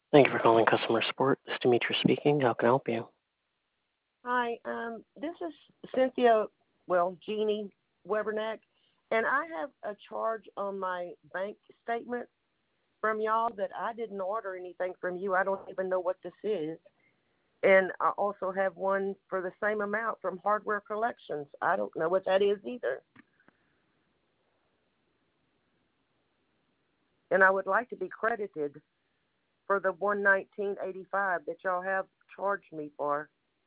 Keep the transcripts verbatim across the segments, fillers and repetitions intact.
Thank you for calling customer support. This is Demetrius speaking. How can I help you? Hi, um, this is Cynthia, well, Jeannie Webernack, and I have a charge on my bank statement from y'all that I didn't order anything from you. I don't even know what this is. And I also have one for the same amount from Hardware Collections. I don't know what that is either. And I would like to be credited for the one nineteen eighty five that y'all have charged me for.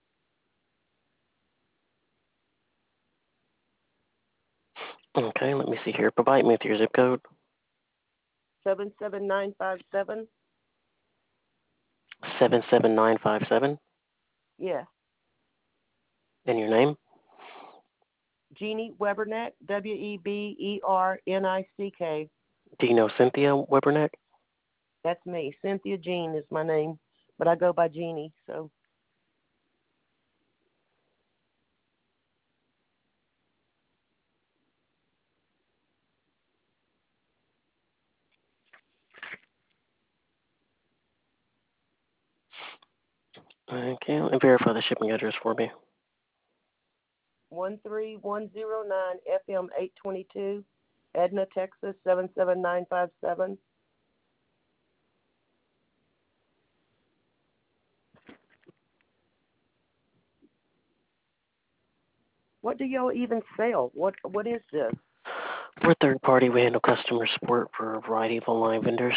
Okay, let me see here. Provide me with your zip code. Seven seven nine five seven. seven seven nine five seven. Yeah. And your name? Jeannie Webernack, W E B E R N I C K. Do you know Cynthia Weberneck? That's me. Cynthia Jean is my name, but I go by Jeannie, so. Okay, let me verify the shipping address for me. one three one zero nine F M eight twenty-two, Edna, Texas, seven seven nine five seven. What do y'all even sell? What What is this? We're third party. We handle customer support for a variety of online vendors.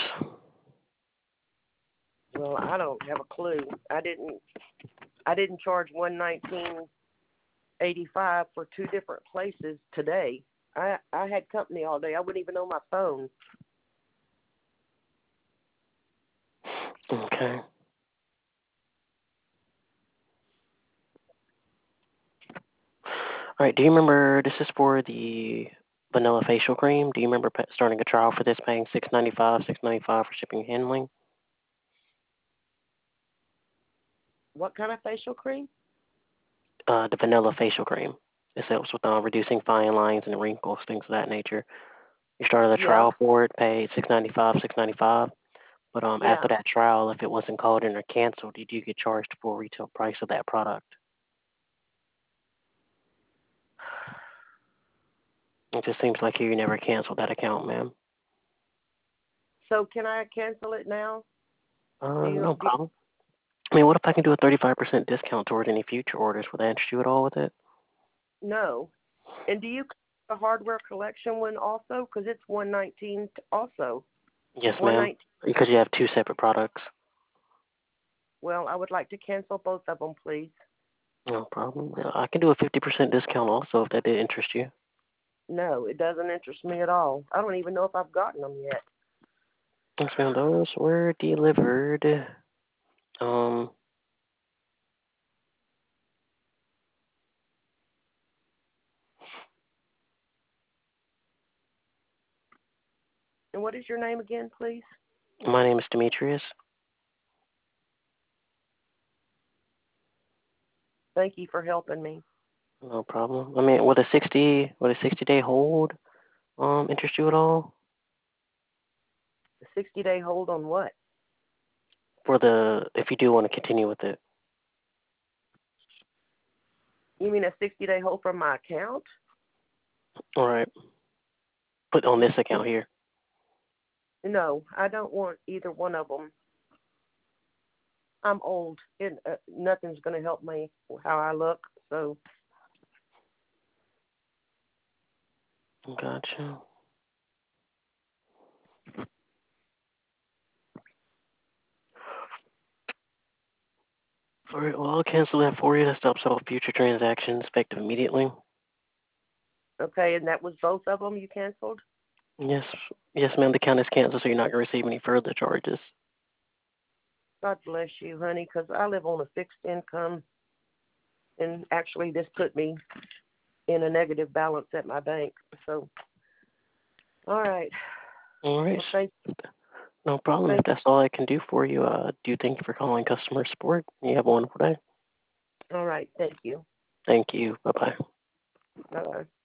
Well, I don't have a clue. I didn't I didn't charge one nineteen eighty five for two different places today. I I had company all day. I wouldn't even know my phone. Okay. All right, do you remember, this is for the vanilla facial cream. Do you remember pa- starting a trial for this, paying six ninety-five, six ninety-five for shipping and handling? What kind of facial cream? Uh, the vanilla facial cream. This helps with uh, reducing fine lines and wrinkles, things of that nature. You started a Yeah, trial for it, paid six ninety-five, six ninety-five. But um, yeah. after that trial, if it wasn't called in or canceled, you do get charged the full retail price of that product. It just seems like you never canceled that account, ma'am. So can I cancel it now? Do Uh, you, no do problem. I mean, what if I can do a thirty-five percent discount toward any future orders? Would that interest you at all with it? No. And do you cover the hardware collection one also? Because it's one nineteen also. Yes, One ma'am. nineteen. Because you have two separate products. Well, I would like to cancel both of them, please. No problem. Yeah, I can do a fifty percent discount also if that did interest you. No, it doesn't interest me at all. I don't even know if I've gotten them yet. Yes, ma'am. Those were delivered. Um, And what is your name again, please? my name is Demetrius. Thank you for helping me. No problem. I mean, would a sixty would a sixty day hold um interest you at all? The sixty day hold on what? For the if you do want to continue with it. You mean a sixty day hold from my account? All right. Put on this account here. No, I don't want either one of them. I'm old, and uh, nothing's going to help me how I look. So, Gotcha. All right. Well, I'll cancel that for you. That stops all future transactions effective immediately. okay, and that was both of them you canceled? Yes. Yes, ma'am. The account is canceled, so you're not going to receive any further charges. God bless you, honey, because I live on a fixed income, and actually this put me in a negative balance at my bank. So, all right. All right. Well, thank, No problem. If thank that's all I can do for you, uh, do thank you for calling customer support. You have a wonderful day. All right, thank you. Thank you. Bye bye. Bye-bye.